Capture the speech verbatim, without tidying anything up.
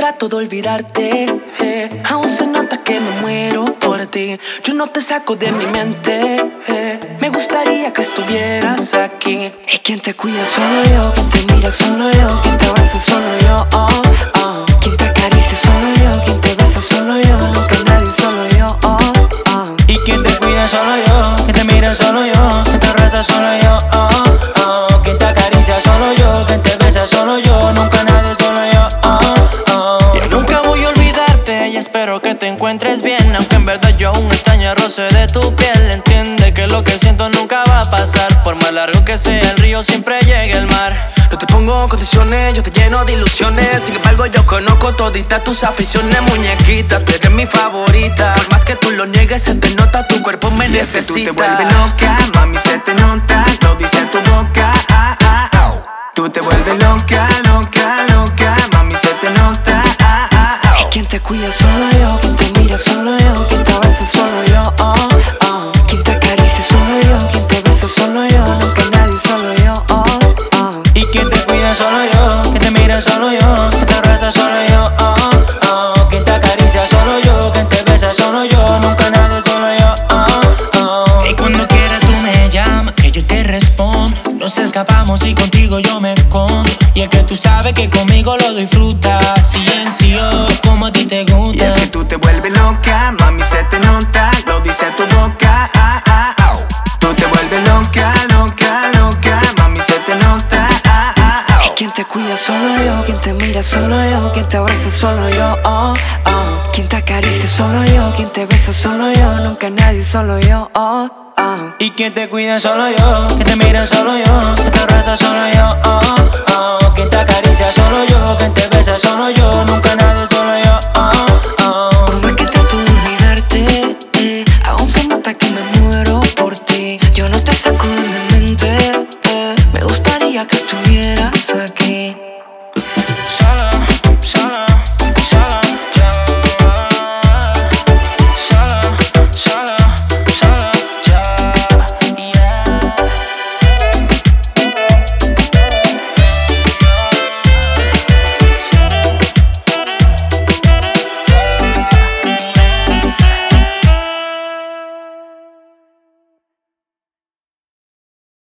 trato de olvidarte, eh. Aún se nota que me muero por ti. Yo no te saco de mi mente, eh. Me gustaría que estuvieras aquí. Y quien te cuida solo yo, quien te mira solo yo, quien te abraza solo yo, oh, oh. Quien te acaricia solo yo, quien te besa solo yo, nunca nadie solo yo, oh, oh. Y quien te cuida solo yo, quien te mira solo yo, quien te abraza solo yo, oh, oh. Quien te acaricia solo yo, quien te besa solo yo, nunca nadie solo yo, oh, oh. Yo nunca voy a olvidarte y espero que te encuentres bien, aunque en verdad yo aún extraño el roce de tu piel. Entiende que lo que siento nunca va a pasar, por más largo que sea el río siempre llega el mar. No te pongo condiciones, yo te lleno de ilusiones. Sin embargo yo conozco toditas tus aficiones. Muñequita, tú eres mi favorita. Por más que tú lo niegues, se te nota, tu cuerpo me y necesita. es que tú te vuelves loca, mami, se te nota, lo dice tu boca, ah, ah, ah. Tú te vuelves loca, loca, loca, mami, se te nota, ah, ah, ah. Y quien te cuida solo yo, quien te mira solo yo, quien te abraza solo yo, oh, oh. Quien te acaricia solo yo, quien te besa solo yo, nunca nadie solo yo, oh, oh. Y quien te cuida solo yo, quien te mira solo yo, quien te abraza solo yo, oh, oh. Quien te acaricia solo yo, quien te besa solo yo, nunca nadie solo yo, oh, oh. Y cuando quieras tú me llamas, que yo te respondo. Nos escapamos y contigo yo me escondo. Y es que tú sabes que conmigo lo disfrutas, silencio, como a ti te gusta. Y es que tú te vuelves loca, mami, se te nota, lo dice tu boca, ah, ah, ah. Tú te vuelves loca, loca, loca, mami, se te nota, ah, ah, ah. Y quien te cuida solo yo, quien te mira solo yo, quien te abraza solo yo, oh, oh. Quien te acaricia solo yo, quien te besa solo yo, nunca nadie solo yo, oh, oh. Y quien te cuida solo yo, quien te mira solo yo, quien te abraza solo yo, oh, oh. Quien te acaricia solo yo, quien te besa solo yo, nunca nadie solo yo, oh, oh.